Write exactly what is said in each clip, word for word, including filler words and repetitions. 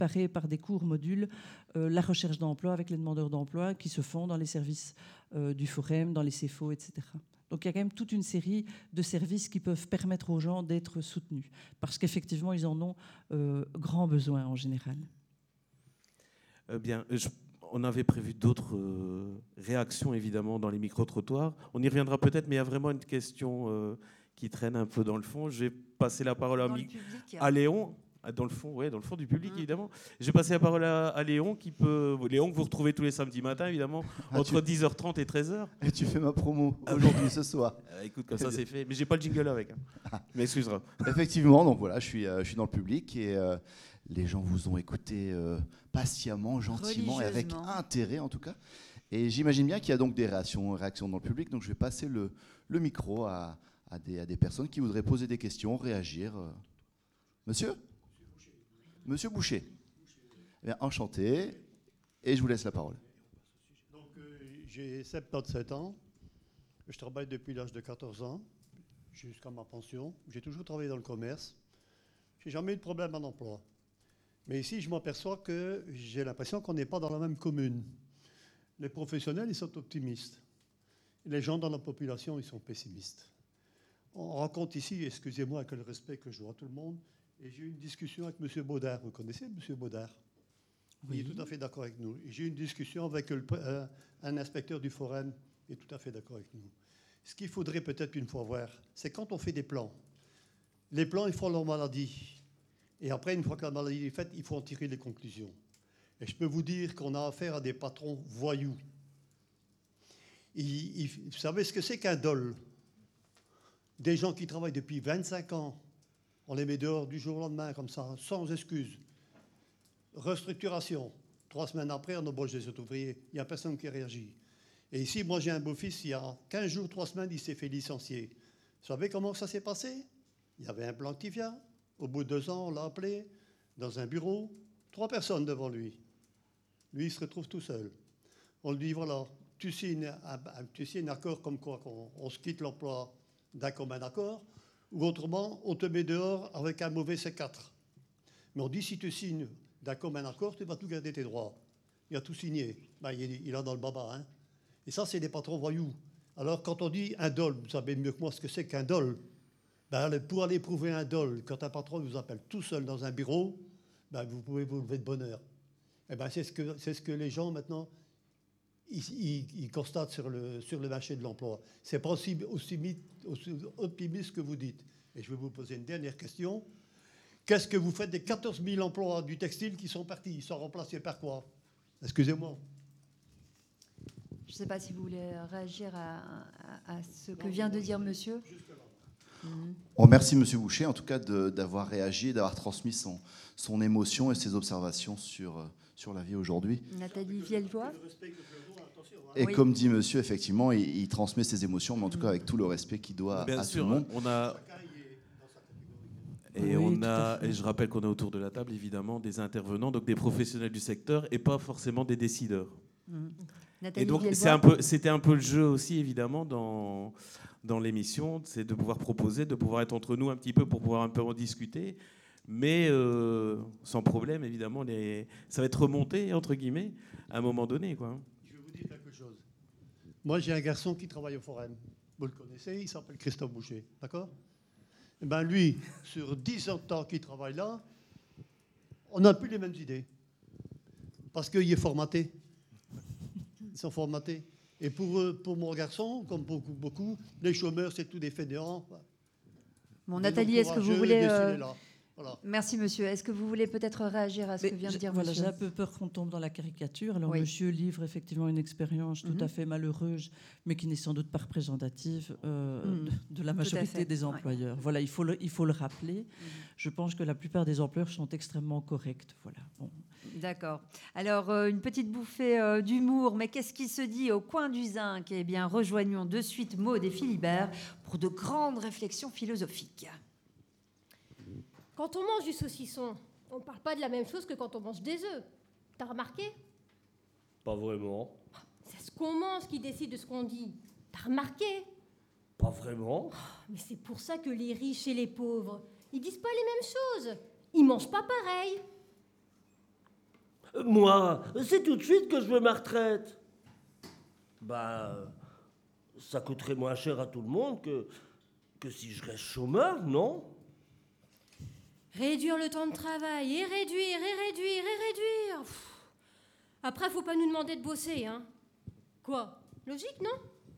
séparer par des cours modules euh, la recherche d'emploi avec les demandeurs d'emploi qui se font dans les services euh, du Forum, dans les C F O, et cetera. Donc il y a quand même toute une série de services qui peuvent permettre aux gens d'être soutenus, parce qu'effectivement, ils en ont euh, grand besoin en général. Euh, bien, je, on avait prévu d'autres euh, réactions, évidemment, dans les micro-trottoirs. On y reviendra peut-être, mais il y a vraiment une question euh, qui traîne un peu dans le fond. Je vais passer la parole à, mi- à Léon. Dans le fond, ouais, dans le fond du public, mmh. évidemment. Je vais passer la parole à, à Léon, qui peut, Léon que vous retrouvez tous les samedis matins, évidemment, ah, entre tu... dix heures trente et treize heures. Et tu fais ma promo aujourd'hui, ce soir. Euh, écoute, comme ça, c'est fait. Mais j'ai pas le jingle avec. Hein. Mais excuse-moi. Effectivement, donc voilà, je suis, euh, je suis dans le public et euh, les gens vous ont écouté euh, patiemment, gentiment et avec intérêt, en tout cas. Et j'imagine bien qu'il y a donc des réactions, réactions dans le public. Donc je vais passer le, le micro à, à, des, à des personnes qui voudraient poser des questions, réagir. Monsieur ? Monsieur Boucher. Eh bien, enchanté, et je vous laisse la parole. Donc, euh, j'ai soixante-dix-sept ans, je travaille depuis l'âge de quatorze ans, jusqu'à ma pension. J'ai toujours travaillé dans le commerce. Je n'ai jamais eu de problème en emploi. Mais ici, je m'aperçois que j'ai l'impression qu'on n'est pas dans la même commune. Les professionnels, ils sont optimistes. Les gens dans la population, ils sont pessimistes. On raconte ici, excusez-moi avec le respect que je dois à tout le monde, et j'ai eu une discussion avec M. Baudard. Vous connaissez M. Baudard ? Oui. Il est tout à fait d'accord avec nous. Et j'ai eu une discussion avec le, euh, un inspecteur du Forum. Il est tout à fait d'accord avec nous. Ce qu'il faudrait peut-être une fois voir, c'est quand on fait des plans. Les plans, ils font leur maladie. Et après, une fois que la maladie est faite, il faut en tirer les conclusions. Et je peux vous dire qu'on a affaire à des patrons voyous. Ils, ils, vous savez ce que c'est qu'un dol ? Des gens qui travaillent depuis vingt-cinq ans. On les met dehors du jour au lendemain, comme ça, sans excuse. Restructuration. Trois semaines après, on embauche des ouvriers. Il n'y a personne qui réagit. Et ici, moi, j'ai un beau-fils, il y a quinze jours, trois semaines, il s'est fait licencier. Vous savez comment ça s'est passé ? Il y avait un plantifia. Au bout de deux ans, on l'a appelé dans un bureau. Trois personnes devant lui. Lui, il se retrouve tout seul. On lui dit, voilà, tu signes un, tu signes un accord comme quoi qu'on, on se quitte l'emploi d'un commun accord. Ou autrement, on te met dehors avec un mauvais C quatre. Mais on dit, si tu signes d'un commun accord, tu vas tout garder tes droits. Il a tout signé. Ben, il, il est dans le baba. Hein. Et ça, c'est des patrons voyous. Alors, quand on dit un dol, vous savez mieux que moi ce que c'est qu'un dol. Ben, pour aller prouver un dol, quand un patron vous appelle tout seul dans un bureau, ben, vous pouvez vous lever de bonheur. Et ben, c'est ce que, c'est ce que les gens, maintenant, ils, ils, ils constatent sur le, sur le marché de l'emploi. Ce n'est pas aussi, aussi, aussi optimiste que vous dites. Et je vais vous poser une dernière question. Qu'est-ce que vous faites des quatorze mille emplois du textile qui sont partis ? Ils sont remplacés par quoi ? Excusez-moi. Je ne sais pas si vous voulez réagir à, à, à ce que vient de dire monsieur. Mmh. On remercie monsieur Boucher, en tout cas, de, d'avoir réagi, d'avoir transmis son, son émotion et ses observations sur, sur la vie aujourd'hui. Nathalie Vielvoix. Et oui. Comme dit monsieur, effectivement, il, il transmet ses émotions, mais en tout cas avec tout le respect qu'il doit Bien à sûr, tout le monde. On a... Et, oui, on a, et je rappelle qu'on est autour de la table, évidemment, des intervenants, donc des professionnels du secteur, et pas forcément des décideurs. Mmh. Et donc, c'est un peu, c'était un peu le jeu aussi, évidemment, dans, dans l'émission, c'est de pouvoir proposer, de pouvoir être entre nous un petit peu pour pouvoir un peu en discuter, mais euh, sans problème, évidemment, les, ça va être remonté, entre guillemets, à un moment donné, quoi. Je vais vous dire quelque chose. Moi, j'ai un garçon qui travaille au Forum. Vous le connaissez, il s'appelle Christophe Boucher, d'accord ? Eh ben lui, sur dix ans de temps qu'il travaille là, on n'a plus les mêmes idées. Parce qu'il est formaté. Ils sont formatés. Et pour, pour mon garçon, comme beaucoup, beaucoup, les chômeurs, c'est tous des fainéants. Bon, Nathalie, est-ce que vous voulez... Euh... Voilà. Merci, monsieur. Est-ce que vous voulez peut-être réagir à ce mais que vient de dire voilà, monsieur ? J'ai un peu peur qu'on tombe dans la caricature. Alors, oui. monsieur livre effectivement une expérience tout mm-hmm. à fait malheureuse, mais qui n'est sans doute pas représentative euh, mm. de, de la majorité des employeurs. Ouais. Voilà, il faut le, il faut le rappeler. Mm. Je pense que la plupart des employeurs sont extrêmement corrects. Voilà. Bon. D'accord. Alors, euh, une petite bouffée euh, d'humour, mais qu'est-ce qui se dit au coin du zinc ? Eh bien, rejoignons de suite Maud et Philibert pour de grandes réflexions philosophiques. Quand on mange du saucisson, on ne parle pas de la même chose que quand on mange des œufs. T'as remarqué ? Pas vraiment. C'est ce qu'on mange qui décide de ce qu'on dit. T'as remarqué ? Pas vraiment. Mais c'est pour ça que les riches et les pauvres, ils disent pas les mêmes choses. Ils mangent pas pareil. Moi, c'est tout de suite que je veux ma retraite. Bah, ça coûterait moins cher à tout le monde que, que si je reste chômeur, non? Réduire le temps de travail, et réduire, et réduire, et réduire. Pff. Après, faut pas nous demander de bosser, hein. Quoi? Logique, non?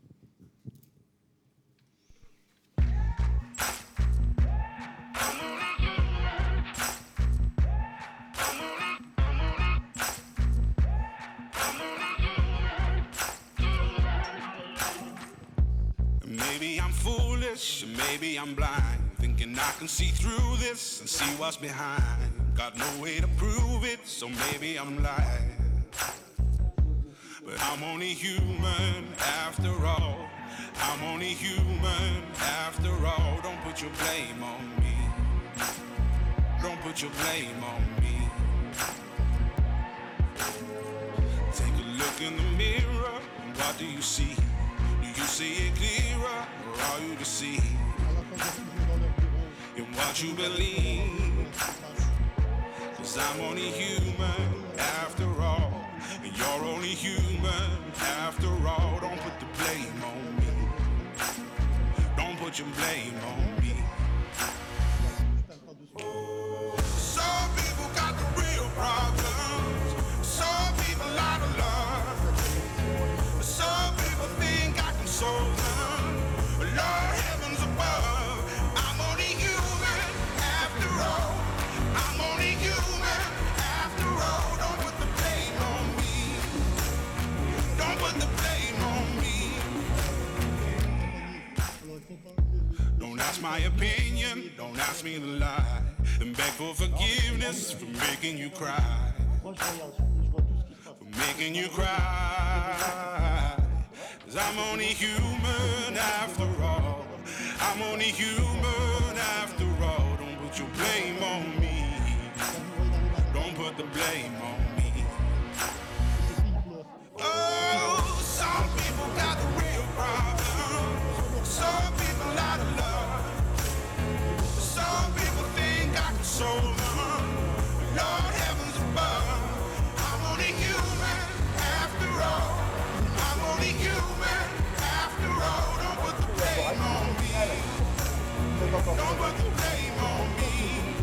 Maybe I'm foolish, maybe I'm blind, thinking I can see through this and see what's behind. Got no way to prove it, so maybe I'm lying. But I'm only human after all. I'm only human after all. Don't put your blame on me. Don't put your blame on me. Take a look in the mirror, and what do you see? Do you see it clearer, or are you deceived in what you believe? 'Cause I'm only human after all, and you're only human after all. Don't put the blame on me. Don't put your blame on me. Some people got the real problems. Some people out of love. Some people think I can solve them. Lord heavens above, I'm only human after all. I'm only human after all. Don't put the blame on me. Don't put the blame on me. Don't ask my opinion, don't ask me to lie, and beg for forgiveness for making you cry. For making you cry. 'Cause I'm only human after all. I'm only human after all. Don't put your blame on me. Don't put the blame on me. Oh, some people got the real problems. Some people out of love. Some people think I can solve them. Lord heavens above, I'm only human after all. I'm only human after all. Don't put the blame on me. Don't put the blame on me.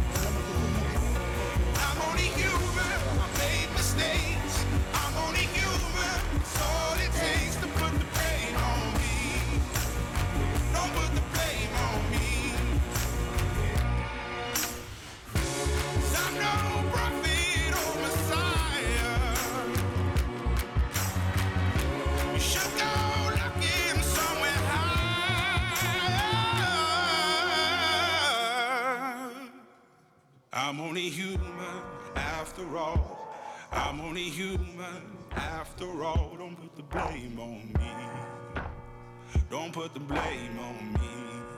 I'm only human. I made mistakes. I'm only human. It's all it takes to put the blame on me. Don't put the blame on me. 'Cause I'm no prophet or Messiah. You should go looking somewhere higher. I'm only human after all. I'm only human after all. Don't put the blame on me. Don't put the blame on me.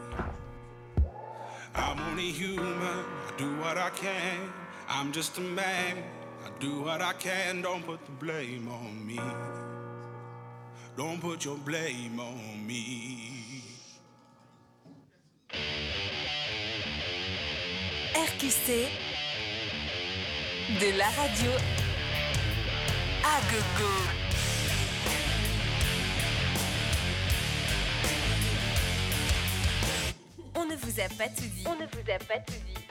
I'm only human. I do what I can. I'm just a man. I do what I can. Don't put the blame on me. Don't put your blame on me. R Q C, de la radio à gogo. On ne vous a pas tout dit. On ne vous a pas tout dit.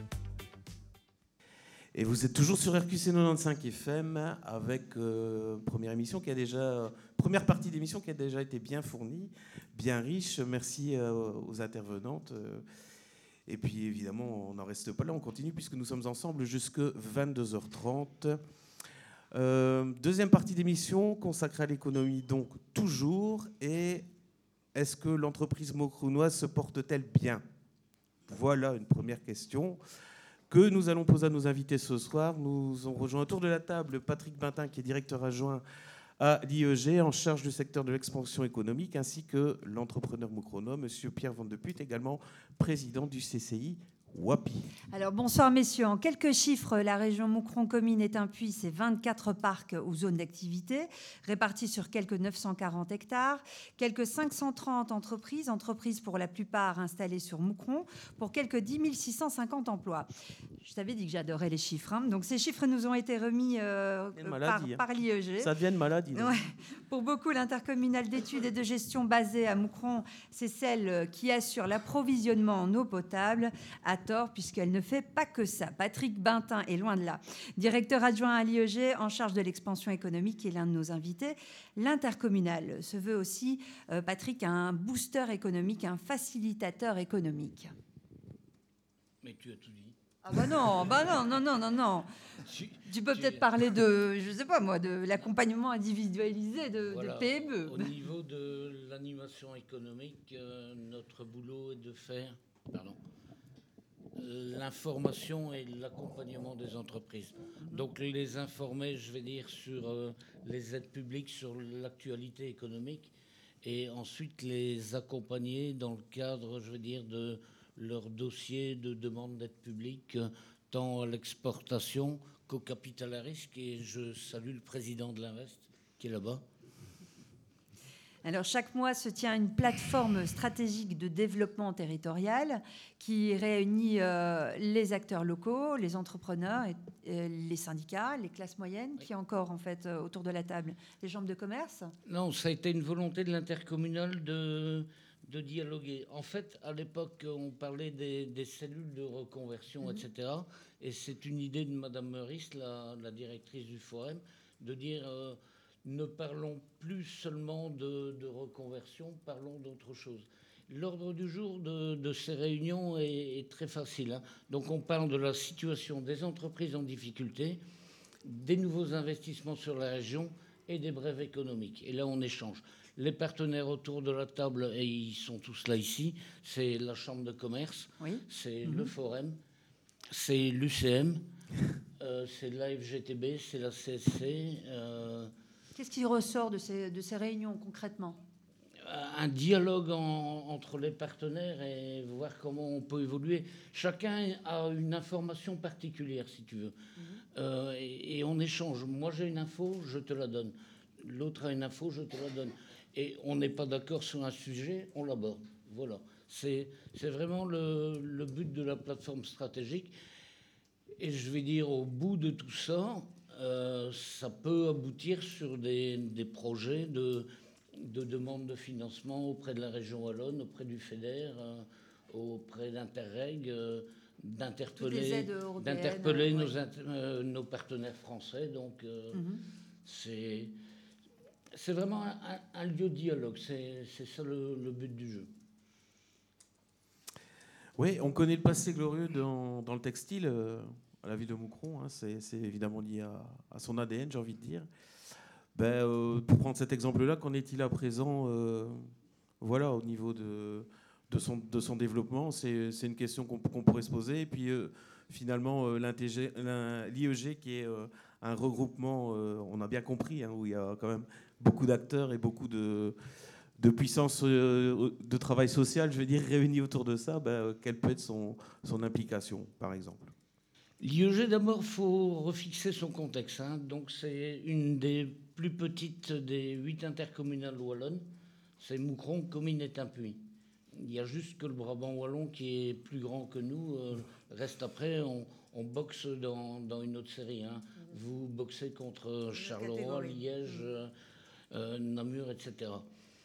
Et vous êtes toujours sur R Q C quatre-vingt-quinze F M avec euh, première émission qui a déjà première partie d'émission qui a déjà été bien fournie, bien riche. Merci euh, aux intervenantes. Euh, et puis évidemment, on n'en reste pas là, on continue puisque nous sommes ensemble jusqu'à vingt-deux heures trente. Euh, deuxième partie d'émission consacrée à l'économie, donc toujours. Et est-ce que l'entreprise maucrounoise se porte-t-elle bien? Voilà une première question que nous allons poser à nos invités ce soir. Nous avons rejoint autour de la table Patrick Bintin, qui est directeur adjoint à l'I E G, en charge du secteur de l'expansion économique, ainsi que l'entrepreneur moucronnois, M. Pierre Van de Putte, également président du C C I Wapi. Alors bonsoir messieurs, en quelques chiffres, la région Moucron-Comines est un puits, c'est vingt-quatre parcs ou zones d'activité répartis sur quelques neuf cent quarante hectares, quelques cinq cent trente entreprises, entreprises pour la plupart installées sur Moucron, pour quelques dix mille six cent cinquante emplois. Je t'avais dit que j'adorais les chiffres. Hein. Donc, ces chiffres nous ont été remis euh, maladie, par, par l'I E G. Ça devient une maladie. Ouais. Pour beaucoup, l'intercommunale d'études et de gestion basée à Moucron, c'est celle qui assure l'approvisionnement en eau potable, à tort, puisqu'elle ne fait pas que ça. Patrick Bintin est loin de là. Directeur adjoint à l'I E G en charge de l'expansion économique, est l'un de nos invités. L'intercommunale se veut aussi, euh, Patrick, un booster économique, un facilitateur économique. Mais tu as tout dit. Ah bah non, bah non, non, non, non, non. Tu, tu peux tu... peut-être parler de, je sais pas moi, de l'accompagnement individualisé de, voilà. de P M E. Au niveau de l'animation économique, euh, notre boulot est de faire, pardon, l'information et l'accompagnement des entreprises. Donc les informer, je vais dire, sur euh, les aides publiques, sur l'actualité économique, et ensuite les accompagner dans le cadre, je veux dire, de leur dossier de demande d'aide publique, tant à l'exportation qu'au capital à risque. Et je salue le président de l'Invest qui est là-bas. Alors, chaque mois se tient une plateforme stratégique de développement territorial qui réunit euh, les acteurs locaux, les entrepreneurs, et, et les syndicats, les classes moyennes, oui. Qui est encore en fait euh, autour de la table, les chambres de commerce. Non, ça a été une volonté de l'intercommunal de... de dialoguer. En fait, à l'époque, on parlait des, des cellules de reconversion, mmh. et cetera. Et c'est une idée de Madame Meurice, la, la directrice du Forum, de dire euh, ne parlons plus seulement de, de reconversion, parlons d'autre chose. L'ordre du jour de, de ces réunions est, est très facile. Hein. Donc, on parle de la situation des entreprises en difficulté, des nouveaux investissements sur la région et des brèves économiques. Et là, on échange. Les partenaires autour de la table, et ils sont tous là ici, c'est la Chambre de commerce, oui. c'est mmh. le Forum, c'est l'U C M, euh, c'est l'A F G T B, c'est la C S C. Euh, Qu'est-ce qui ressort de ces, de ces réunions concrètement ? Un dialogue en, entre les partenaires et voir comment on peut évoluer. Chacun a une information particulière, si tu veux, mmh. euh, et, et on échange. Moi, j'ai une info, je te la donne. L'autre a une info, je te la donne. Et on n'est pas d'accord sur un sujet, on l'aborde. Voilà. C'est, c'est vraiment le, le but de la plateforme stratégique. Et je vais dire, au bout de tout ça, euh, ça peut aboutir sur des, des projets de, de demande de financement auprès de la région wallonne, auprès du FEDER, euh, auprès d'Interreg, euh, d'interpeller, d'interpeller ouais. nos, euh, nos partenaires français. Donc, euh, mm-hmm. c'est... C'est vraiment un, un lieu de dialogue, c'est, c'est ça le, le but du jeu. Oui, on connaît le passé glorieux dans, dans le textile, euh, à la ville de Moucron, hein, c'est, c'est évidemment lié à, à son A D N, j'ai envie de dire. Ben, euh, pour prendre cet exemple-là, qu'en est-il à présent euh, voilà, au niveau de, de, son, de son développement, c'est, c'est une question qu'on, qu'on pourrait se poser. Et puis euh, finalement, euh, l'I E G qui est euh, un regroupement, euh, on a bien compris, hein, où il y a quand même beaucoup d'acteurs et beaucoup de, de puissance euh, de travail social, je veux dire, réunis autour de ça, ben, quelle peut être son, son implication, par exemple ? L'I E G, d'abord, il faut refixer son contexte. Hein. Donc, c'est une des plus petites des huit intercommunales wallonnes. C'est Moucron, Comines et Timpuy. Il y a juste que le Brabant wallon qui est plus grand que nous. Euh, reste après, on, on boxe dans, dans une autre série. Hein. Vous boxez contre Charleroi, Liège... Euh, Euh, Namur, et cetera.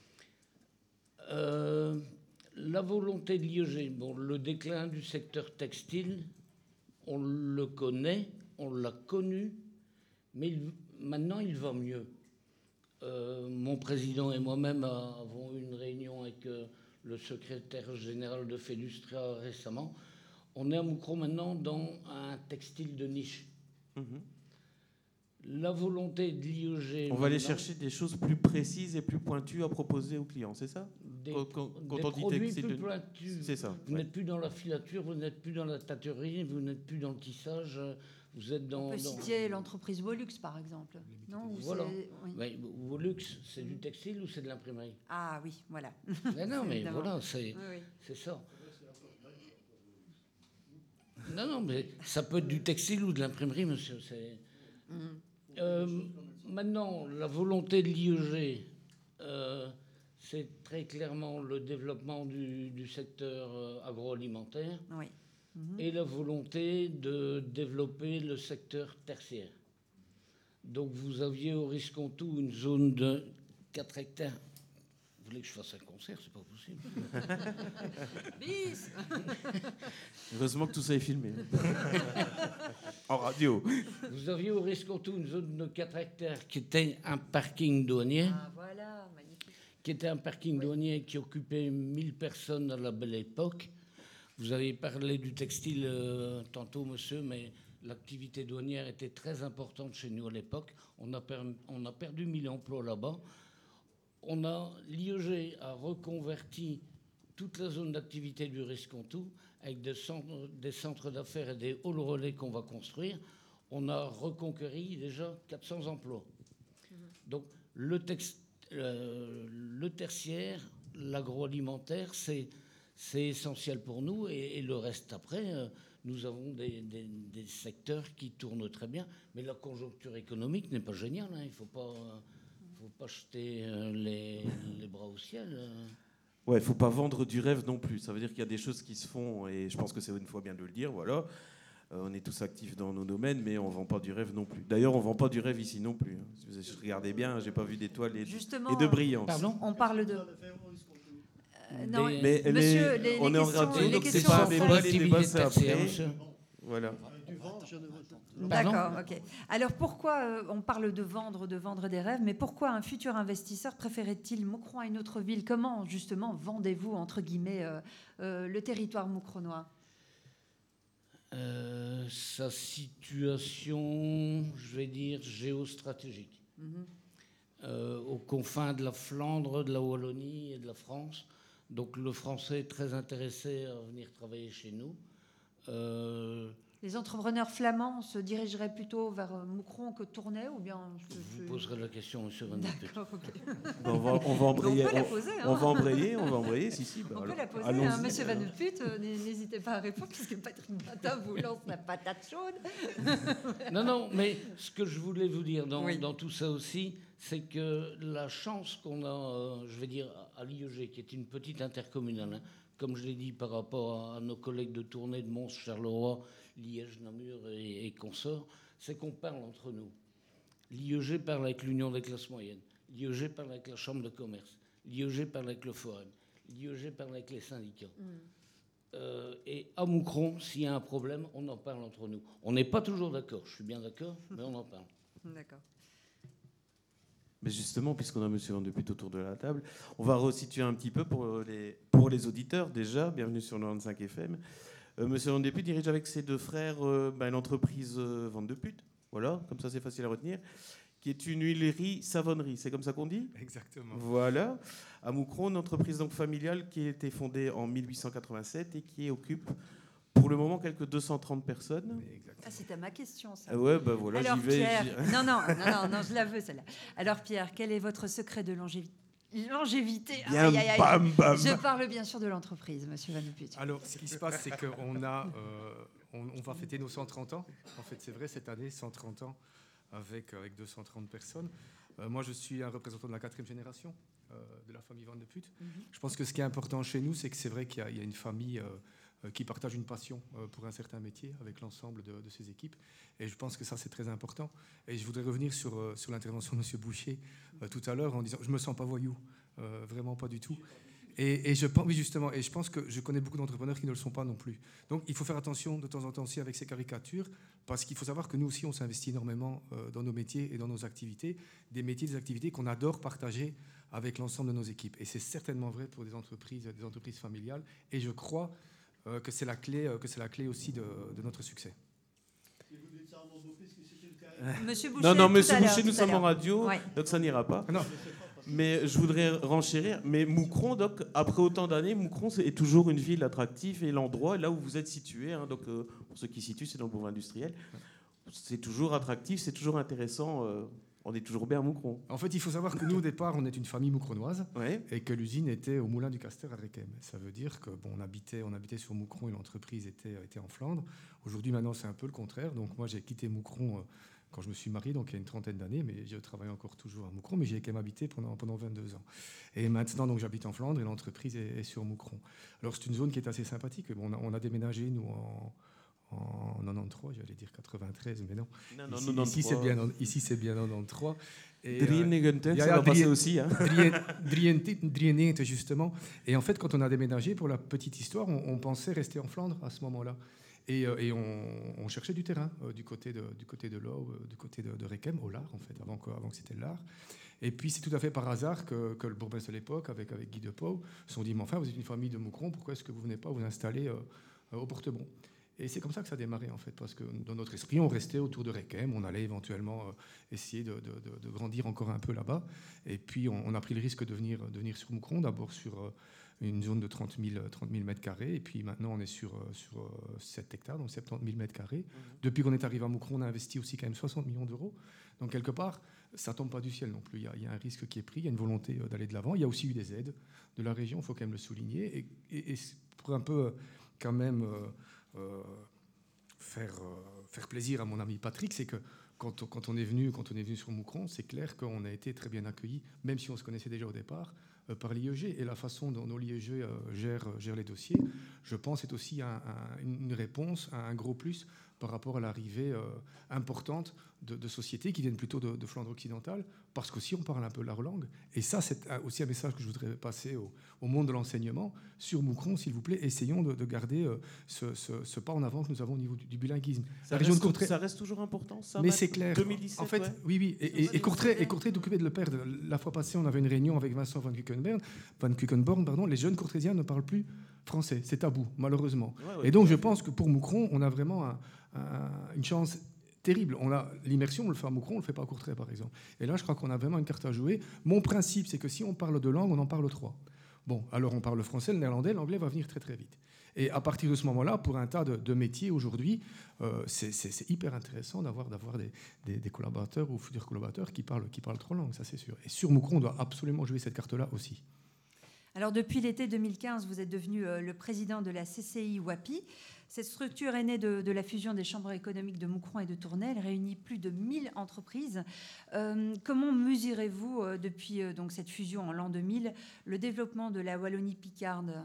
Euh, la volonté de l'I E G, bon, le déclin du secteur textile, on le connaît, on l'a connu, mais il, maintenant il va mieux. Euh, mon président et moi-même avons eu une réunion avec euh, le secrétaire général de Félustra récemment. On est à Moucron maintenant dans un textile de niche. Mmh. La volonté de l'I E G... On va aller chercher des choses plus précises et plus pointues à proposer aux clients, c'est ça ? Des, quand, quand, quand des on dit produits plus de... pointus. C'est ça. Vous ouais. n'êtes plus dans la filature, vous n'êtes plus dans la tâterie, vous n'êtes plus dans le tissage, vous êtes dans... On peut dans... citer l'entreprise Volux, par exemple. Non, voilà. Oui. Mais Volux, c'est mmh. du textile ou c'est de l'imprimerie ? Ah oui, voilà. Mais non, mais voilà, c'est, oui, oui. c'est ça. Non, non, mais ça peut être du textile ou de l'imprimerie, monsieur. C'est... Mmh. Euh, maintenant, la volonté de l'I E G, euh, c'est très clairement le développement du, du secteur euh, agroalimentaire. Oui. mmh. et la volonté de développer le secteur tertiaire. Donc vous aviez au Risquons-Tout une zone de quatre hectares. Vous voulez que je fasse un concert? C'est pas possible. Bis. Heureusement que tout ça est filmé. En radio. Vous aviez au Risquons-Tout une zone de quatre hectares qui était un parking douanier. Ah voilà, magnifique. Qui était un parking oui. douanier qui occupait mille personnes à la belle époque. Vous avez parlé du textile euh, tantôt, monsieur, mais l'activité douanière était très importante chez nous à l'époque. On a, per- on a perdu mille emplois là-bas. On a, l'I E G a reconverti toute la zone d'activité du Risquons-Tout avec des centres, des centres d'affaires et des halls relais qu'on va construire. On a reconquéri déjà quatre cents emplois. Mmh. Donc le, texte, euh, le tertiaire, l'agroalimentaire, c'est, c'est essentiel pour nous. Et, et le reste après, euh, nous avons des, des, des secteurs qui tournent très bien. Mais la conjoncture économique n'est pas géniale. Hein. Il ne faut pas... Euh, faut pas jeter euh, les, les bras au ciel. Euh. Ouais, il faut pas vendre du rêve non plus. Ça veut dire qu'il y a des choses qui se font, et je pense que c'est une fois bien de le dire. Voilà, euh, on est tous actifs dans nos domaines, mais on vend pas du rêve non plus. D'ailleurs, on vend pas du rêve ici non plus. Hein. Si vous regardez bien, j'ai pas vu d'étoiles et, et de brillance. Pardon, on parle de. Euh, non, mais, mais monsieur, les, les, on les est questions, en radio, les donc questions c'est pas sont des faites. pas les débats, c'est après. Voilà. D'accord, ok. Alors pourquoi euh, on parle de vendre, de vendre des rêves, mais pourquoi un futur investisseur préférait-il Moucron à une autre ville? Comment justement vendez-vous entre guillemets euh, euh, le territoire moucronois? euh, Sa situation, je vais dire géostratégique, mm-hmm. euh, aux confins de la Flandre, de la Wallonie et de la France. Donc le Français est très intéressé à venir travailler chez nous. Euh, Les entrepreneurs flamands se dirigeraient plutôt vers Moucron que Tournai, ou bien je, Vous je... poserez la question, monsieur Van D'accord, okay. on, va, on va embrayer. On peut la poser. Hein. On va embrayer, on va embrayer, si, si. Bah, on alors, peut la poser, hein, monsieur Van de Put, euh, n'hésitez pas à répondre, puisque Patrick Batin vous lance la patate chaude. Non, non, mais ce que je voulais vous dire dans, oui. dans tout ça aussi, c'est que la chance qu'on a, euh, je vais dire, à l'I E G, qui est une petite intercommunale, hein, comme je l'ai dit par rapport à, à nos collègues de Tournai, de Mons, Charleroi, Liège, Namur et, et consorts, c'est qu'on parle entre nous. L'I E G parle avec l'Union des classes moyennes, l'I E G parle avec la Chambre de commerce, l'I E G parle avec le Forum, l'I E G parle avec les syndicats. Mm. Euh, et à Moucron, s'il y a un problème, on en parle entre nous. On n'est pas toujours d'accord, je suis bien d'accord, mais on en parle. D'accord. Mais justement, puisqu'on a M. Van de Put autour de la table, on va resituer un petit peu pour les, pour les auditeurs déjà. Bienvenue sur quatre-vingt-quinze F M. Euh, M. Van de Put dirige avec ses deux frères euh, ben, l'entreprise euh, Van de Put. Voilà, comme ça c'est facile à retenir. Qui est une huilerie savonnerie, c'est comme ça qu'on dit? Exactement. Voilà. À Moucron, une entreprise donc familiale qui a été fondée en mille huit cent quatre-vingt-sept et qui occupe pour le moment quelques deux cent trente personnes. Ah, c'était ma question, ça. Ah ouais, ben voilà, Alors, j'y vais. Pierre, j'y... non, non, non, non, non, je la veux celle-là. Alors Pierre, quel est votre secret de longévité? Longévité. Bien, aïe, aïe, aïe. Bam, bam. Je parle bien sûr de l'entreprise, monsieur Van de Put. Alors, ce qui se passe, c'est qu'on a, euh, on, on va fêter nos cent trente ans. En fait, c'est vrai, cette année, cent trente ans, avec, avec deux cent trente personnes. Euh, moi, je suis un représentant de la quatrième génération euh, de la famille Van de Put. Mm-hmm. Je pense que ce qui est important chez nous, c'est que c'est vrai qu'il y a, il y a une famille euh, qui partage une passion euh, pour un certain métier avec l'ensemble de, de ses équipes. Et je pense que ça, c'est très important. Et je voudrais revenir sur, euh, sur l'intervention de M. Boucher euh, tout à l'heure en disant « je ne me sens pas voyou euh, ». Vraiment pas du tout. Et, et je pense, oui, justement, et je pense que je connais beaucoup d'entrepreneurs qui ne le sont pas non plus. Donc, il faut faire attention de temps en temps aussi avec ces caricatures, parce qu'il faut savoir que nous aussi, on s'investit énormément euh, dans nos métiers et dans nos activités, des métiers, des activités qu'on adore partager avec l'ensemble de nos équipes. Et c'est certainement vrai pour des entreprises, des entreprises familiales. Et je crois euh, que c'est la clé, euh, que c'est la clé aussi de, de notre succès. Monsieur Boucher, non, non, tout Monsieur à Boucher, nous sommes en l'heure. radio, Ouais. donc ça n'ira pas. Non. Mais je voudrais renchérir. Mais Moucron, donc, après autant d'années, Moucron est toujours une ville attractive et l'endroit là où vous êtes situé. Hein, donc, euh, pour ceux qui situent, c'est dans le boulevard industriel. C'est toujours attractif, c'est toujours intéressant. Euh, on est toujours bien à Moucron. En fait, il faut savoir que nous, au départ, on est une famille moucronoise ouais. et que l'usine était au Moulin du Castor à Requem. Ça veut dire que bon, on habitait, on habitait sur Moucron et l'entreprise était, était en Flandre. Aujourd'hui, maintenant, c'est un peu le contraire. Donc, moi, j'ai quitté Moucron. Euh, quand je me suis marié, donc il y a une trentaine d'années, mais je travaille encore toujours à Moucron, mais j'ai quand même habité pendant, pendant vingt-deux ans. Et maintenant, donc, j'habite en Flandre et l'entreprise est, est sur Moucron. Alors, c'est une zone qui est assez sympathique. Bon, on, a, on a déménagé, nous, en, en quatre-vingt-treize, j'allais dire quatre-vingt-treize, mais non. non, non ici, quatre-vingt-treize. ici, c'est bien, ici, c'est bien quatre-vingt-treize. Et, euh, ça va passer aussi. Hein. quatre-vingt-treize, justement. Et en fait, quand on a déménagé, pour la petite histoire, on, on pensait rester en Flandre à ce moment-là. Et, et on, on cherchait du terrain euh, du côté de, du côté de l'Au, euh, du côté de, de Requem, au Lard, en fait, avant que, avant que c'était le Lard. Et puis, c'est tout à fait par hasard que, que le bourgmestre de l'époque, avec, avec Guy Depau, se sont dit, mais enfin, vous êtes une famille de Moucron, pourquoi est-ce que vous ne venez pas vous installer euh, euh, au Portebon ? Et c'est comme ça que ça a démarré, en fait, parce que dans notre esprit, on restait autour de Requem, on allait éventuellement euh, essayer de, de, de, de grandir encore un peu là-bas. Et puis, on, on a pris le risque de venir, de venir sur Moucron, d'abord sur... Euh, une zone de trente mille mètres carrés, et puis maintenant on est sur, sur sept hectares, donc soixante-dix mille mètres carrés. Mmh. Depuis qu'on est arrivé à Moucron, on a investi aussi quand même soixante millions d'euros. Donc quelque part, ça ne tombe pas du ciel non plus. Il y, a, il y a un risque qui est pris, il y a une volonté d'aller de l'avant. Il y a aussi eu des aides de la région, il faut quand même le souligner. Et, et, et pour un peu quand même euh, euh, faire, euh, faire plaisir à mon ami Patrick, c'est que quand, quand, on est venu, quand on est venu sur Moucron, c'est clair qu'on a été très bien accueillis, même si on se connaissait déjà au départ, par l'I E G, et la façon dont, dont l'I E G euh, gère, gère les dossiers, je pense, est aussi un, un, une réponse à un gros plus par rapport à l'arrivée euh, importante de, de sociétés qui viennent plutôt de, de Flandre occidentale, parce qu'aussi on parle un peu leur langue. Et ça, c'est aussi un message que je voudrais passer au, au monde de l'enseignement. Sur Moucron, s'il vous plaît, essayons de, de garder euh, ce, ce, ce pas en avant que nous avons au niveau du, du bilinguisme. Ça, reste, Courtrai... ça reste toujours important, ça. Mais c'est clair. deux mille dix-sept, en fait, ouais. oui, oui. Et, et, et Courtrai est Courtrai occupé de le perdre. La fois passée, on avait une réunion avec Vincent Van Kukenborn. Van Kukenborn, pardon. Les jeunes courtrésiens ne parlent plus français. C'est tabou, malheureusement. Ouais, ouais, et donc, je pense que pour Moucron, on a vraiment un, un, une chance terrible. On a l'immersion, on le fait à Moucron, on le fait pas à Courtrai, par exemple. Et là, je crois qu'on a vraiment une carte à jouer. Mon principe, c'est que si on parle deux langues, on en parle trois. Bon, alors on parle le français, le néerlandais, l'anglais va venir très très vite. Et à partir de ce moment-là, pour un tas de, de métiers aujourd'hui, euh, c'est, c'est, c'est hyper intéressant d'avoir, d'avoir des, des, des collaborateurs ou futurs collaborateurs qui parlent, qui parlent trois langues, ça c'est sûr. Et sur Moucron, on doit absolument jouer cette carte-là aussi. Alors depuis l'été deux mille quinze, vous êtes devenu euh, le président de la C C I WAPI. Cette structure est née de, de la fusion des chambres économiques de Moucron et de Tournai. Elle réunit plus de mille entreprises. Euh, comment mesurez-vous, euh, depuis euh, donc cette fusion en l'an deux mille, le développement de la Wallonie-Picarde ?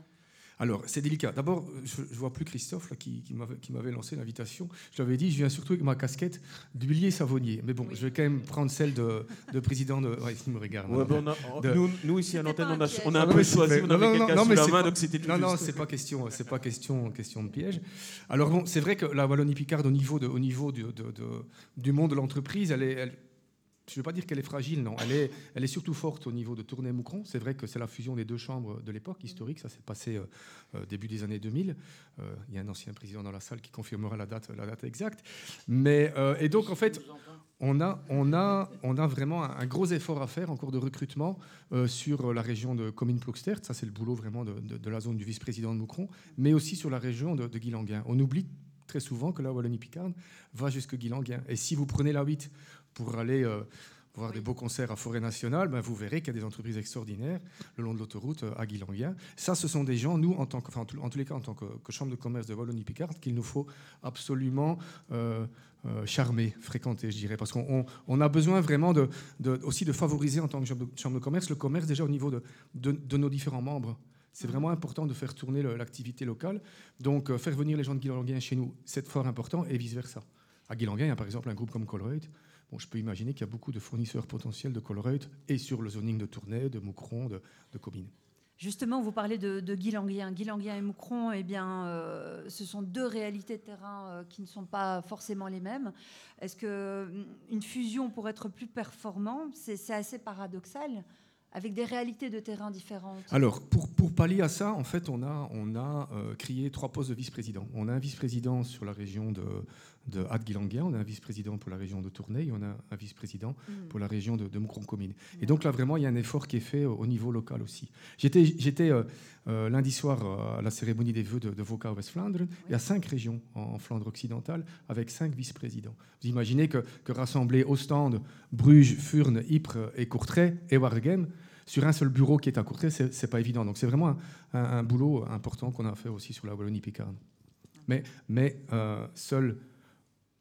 Alors, c'est délicat. D'abord, je ne vois plus Christophe là, qui, qui, m'avait, qui m'avait lancé l'invitation. Je lui avais dit, je viens surtout avec ma casquette d'huilier savonnier. Mais bon, oui. Je vais quand même prendre celle de, de président de... Ouais, il me regarde. Ouais, bon, on a, de... nous, nous, ici, à l'antenne, on a, on a un peu choisi. On avait quelqu'un sous la main, donc c'était tout Non, juste. non, ce n'est pas, question, c'est pas question, question de piège. Alors, bon, c'est vrai que la Wallonie-Picarde, au niveau, de, au niveau de, de, de, du monde de l'entreprise, elle est... Elle, je ne veux pas dire qu'elle est fragile, non. Elle est, elle est surtout forte au niveau de Tournai-Moucron. C'est vrai que c'est la fusion des deux chambres de l'époque historique. Ça s'est passé euh, euh, début des années deux mille. Euh, il y a un ancien président dans la salle qui confirmera la date, la date exacte. Mais, euh, et donc, en fait, on a, on a, on a vraiment un, un gros effort à faire, encore de recrutement, euh, sur la région de Comines-Ploegstert. Ça, c'est le boulot vraiment de, de, de la zone du vice-président de Moucron, mais aussi sur la région de, de Guilanguin. On oublie très souvent que la Wallonie-Picarde va jusque Guilanguin. Et si vous prenez la huit pour aller euh, voir oui. des beaux concerts à Forêt Nationale, ben vous verrez qu'il y a des entreprises extraordinaires le long de l'autoroute euh, à Guilanguin. Ça, ce sont des gens, nous, en, tant que, enfin, en, tout, en tous les cas, en tant que, que Chambre de commerce de Wallonie-Picarde, qu'il nous faut absolument euh, euh, charmer, fréquenter, je dirais. Parce qu'on on, on a besoin vraiment de, de, aussi de favoriser, en tant que Chambre de, chambre de commerce, le commerce déjà au niveau de, de, de nos différents membres. C'est vraiment important de faire tourner le, l'activité locale. Donc, euh, faire venir les gens de Guilanguin chez nous, c'est fort important, et vice-versa. À Guilanguin, il y a par exemple un groupe comme Colruyt. Bon, je peux imaginer qu'il y a beaucoup de fournisseurs potentiels de Colruyt et sur le zoning de Tournai, de Moucron, de, de Comines. Justement, vous parlez de, de Guilanguin. Guilanguin et Moucron, eh bien, euh, ce sont deux réalités de terrain euh, qui ne sont pas forcément les mêmes. Est-ce qu'une fusion, pour être plus performant, c'est, c'est assez paradoxal, avec des réalités de terrain différentes? Alors, pour, pour pallier à ça, en fait, on a, on a euh, créé trois postes de vice-président. On a un vice-président sur la région de, de Hatt-Guilanguin, on a un vice-président pour la région de Tournai, et on a un vice-président mmh. pour la région de, de Moucron-Comines. Mmh. Et donc là, vraiment, il y a un effort qui est fait au niveau local aussi. J'étais, j'étais euh, euh, lundi soir à la cérémonie des vœux de, de Voka-West-Vlaanderen. Oui. Il y a cinq régions en, en Flandre occidentale avec cinq vice-présidents. Vous imaginez que, que rassembler Ostende, Bruges, Furnes, Ypres et Courtrai et Waregem sur un seul bureau qui est à Courtrai, c'est, c'est pas évident. Donc c'est vraiment un, un, un boulot important qu'on a fait aussi sur la Wallonie-Picarde. Mais, mais euh, seul,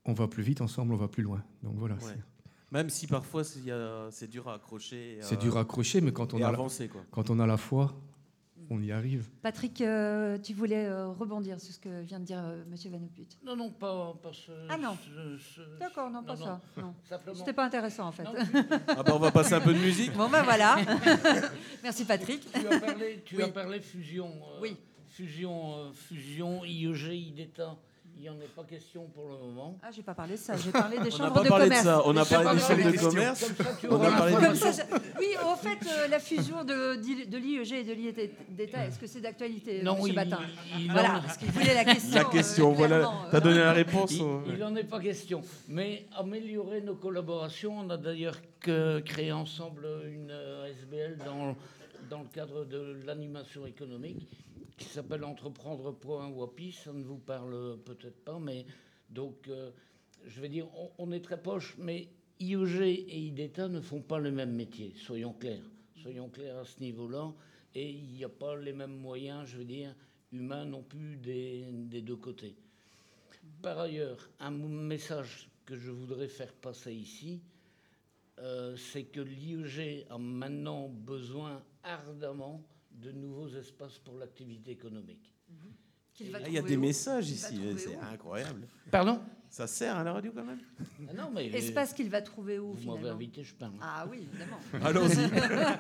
on va plus vite, ensemble, on va plus loin. Donc voilà. Ouais. Même si parfois c'est, y a, c'est dur à accrocher. C'est euh, dur à accrocher, mais quand on, a avancer, la, quoi. quand on a la foi, on y arrive. Patrick, euh, tu voulais euh, rebondir sur ce que vient de dire euh, M. Van Oput. Non, non, pas, pas ce... Ah non, ce, ce, d'accord, non, pas non, ça. Non. Simplement... C'était pas intéressant, en fait. Non, ah ben on va passer un peu de musique. Bon ben voilà. Merci Patrick. Tu as parlé, tu oui. as parlé fusion. Euh, oui. Fusion, euh, fusion, I E G, I D E T A. Il n'y en est pas question pour le moment. Ah, j'ai pas parlé de ça. J'ai parlé des on chambres de parlé commerce. De ça. On a parlé des chambres de commerce. On a parlé Comme ça, oui, au fait, euh, la fusion de, de l'I E G et de l'I D E T A, est-ce que c'est d'actualité, non, M. il, Batin il, il Voilà, en... parce qu'il voulait la question. La question, euh, voilà. Tu as donné la réponse. Il n'en est pas question. Mais améliorer nos collaborations, on a d'ailleurs que créé ensemble une S B L dans, dans le cadre de l'animation économique qui s'appelle Entreprendre point Wapi. Ça ne vous parle peut-être pas, mais donc, euh, je vais dire, on, on est très proches, mais I E G et I D E T A ne font pas le même métier, soyons clairs. Soyons clairs à ce niveau-là. Et il n'y a pas les mêmes moyens, je veux dire, humains non plus des, des deux côtés. Par ailleurs, un message que je voudrais faire passer ici, euh, c'est que l'I E G a maintenant besoin ardemment de nouveaux espaces pour l'activité économique. Il ah, y a des où messages ici, c'est où incroyable. Pardon ? Ça sert à la radio quand même. Ah non, mais espace qu'il va trouver où, vous finalement ? Vous m'avez invité, je parle. Ah oui, évidemment. Allons-y.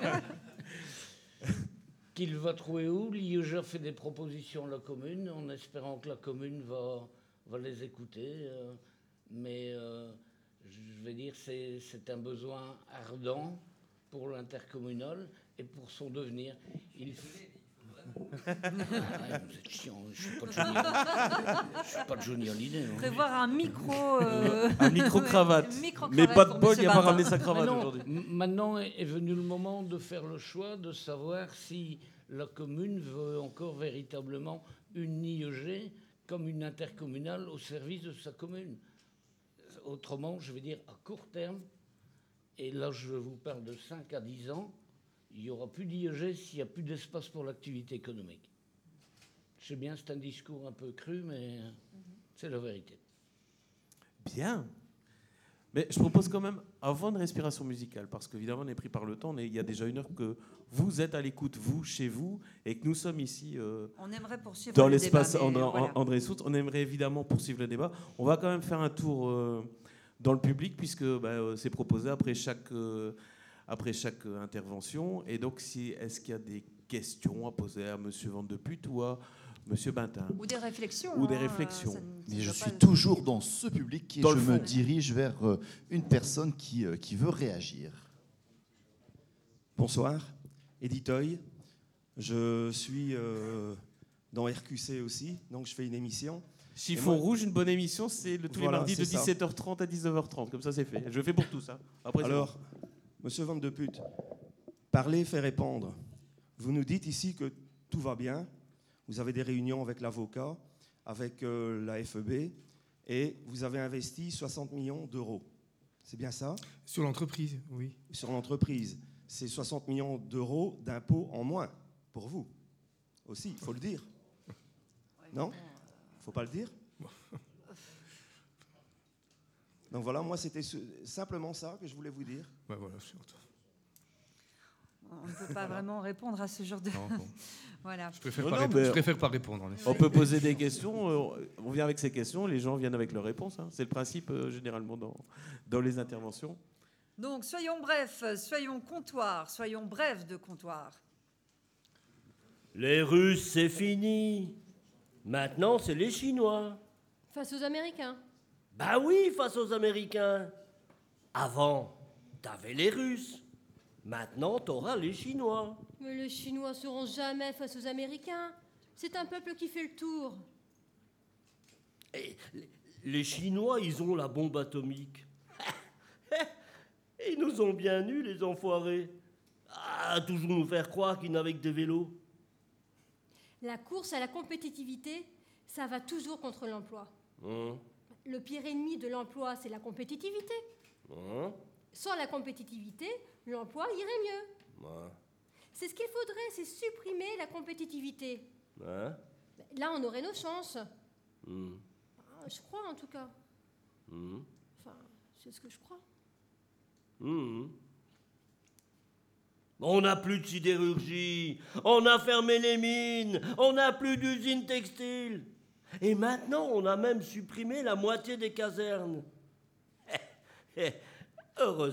Qu'il va trouver où ? L'I E G a fait des propositions à la commune, en espérant que la commune va, va les écouter. Euh, mais euh, je vais dire, c'est, c'est un besoin ardent pour l'intercommunal et pour son devenir. Il Ah, vous êtes chiant, je suis pas de Johnny, je suis pas de Johnny Hallyday. Hein. Prévoir un micro, euh... un micro cravate. Ouais, micro mais pas de bol, il n'a pas ramené sa cravate non, aujourd'hui. Maintenant est venu le moment de faire le choix de savoir si la commune veut encore véritablement une I E G comme une intercommunale au service de sa commune. Autrement, je vais dire à court terme, et là je vous parle de cinq à dix ans, il n'y aura plus d'I E G s'il n'y a plus d'espace pour l'activité économique. Je sais bien, c'est un discours un peu cru, mais c'est la vérité. Bien. Mais je propose quand même, avant une respiration musicale, parce qu'évidemment on est pris par le temps, mais il y a déjà une heure que vous êtes à l'écoute, vous, chez vous, et que nous sommes ici euh, on aimerait poursuivre dans le l'espace débat, André, voilà. André Soult. On aimerait évidemment poursuivre le débat. On va quand même faire un tour euh, dans le public, puisque bah, c'est proposé après chaque... Euh, après chaque euh, intervention. Et donc, si, est-ce qu'il y a des questions à poser à M. Van de Put ou à M. Batin ? Ou des réflexions. Ou des hein, réflexions. ça, ça Mais je suis le... toujours dans ce public et dans je me fond. dirige vers euh, une personne qui, euh, qui veut réagir. Bonsoir, Edith Toy. Je suis euh, dans R Q C aussi, donc je fais une émission. Chiffon moi, rouge, une bonne émission, c'est le, tous voilà, les mardis de ça. dix-sept heures trente à dix-neuf heures trente. Comme ça, c'est fait. Je fais pour tout ça. Après, alors, Monsieur Van de Put, parler fait répondre. Vous nous dites ici que tout va bien. Vous avez des réunions avec l'avocat, avec euh, la F E B, et vous avez investi soixante millions d'euros. C'est bien ça ? Sur l'entreprise, oui. Sur l'entreprise. C'est soixante millions d'euros d'impôts en moins pour vous. Aussi, il faut le dire. Non ? Il ne faut pas le dire ? Donc voilà, moi c'était simplement ça que je voulais vous dire. Ouais, voilà, surtout. On ne peut pas vraiment répondre à ce genre de... Non, bon. Voilà. Je préfère, non, pas non, répondre, je préfère pas répondre, en effet. On peut poser des questions, on vient avec ces questions, les gens viennent avec leurs réponses. Hein. C'est le principe euh, généralement dans, dans les interventions. Donc soyons brefs, soyons comptoirs, soyons brefs de comptoir. Les Russes, c'est fini. Maintenant, c'est les Chinois. Face aux Américains. Bah oui, face aux Américains. Avant, t'avais les Russes. Maintenant, t'auras les Chinois. Mais les Chinois seront jamais face aux Américains. C'est un peuple qui fait le tour. Et les Chinois, ils ont la bombe atomique. Ils nous ont bien eus, les enfoirés. À toujours nous faire croire qu'ils n'avaient que des vélos. La course à la compétitivité, ça va toujours contre l'emploi. Hein? Le pire ennemi de l'emploi, c'est la compétitivité. Hein? Sans la compétitivité, l'emploi irait mieux. Ouais. C'est ce qu'il faudrait, c'est supprimer la compétitivité. Hein? Là, on aurait nos chances. Hmm. Je crois, en tout cas. Mmh. Enfin, c'est ce que je crois. Mmh. On n'a plus de sidérurgie, on a fermé les mines, on n'a plus d'usines textiles. Et maintenant, on a même supprimé la moitié des casernes. Heureusement.